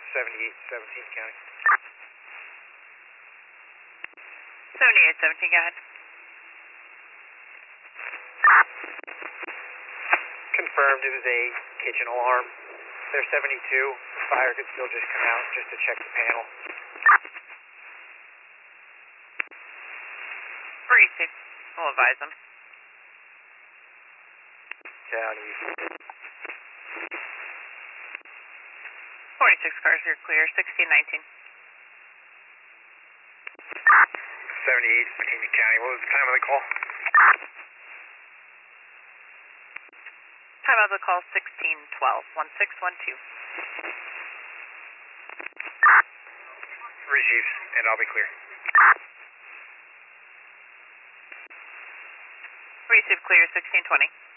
7817 County. 7817, go ahead. Confirmed it was a kitchen alarm. They're 72. The fire could still just come out just to check the panel. 46, we'll advise them. County. 46 cars are clear, 1619. 78 McKinney County. What was the time of the call? Time of the call, 1612, 1612. Receives, and I'll be clear. Receive clear, 1620.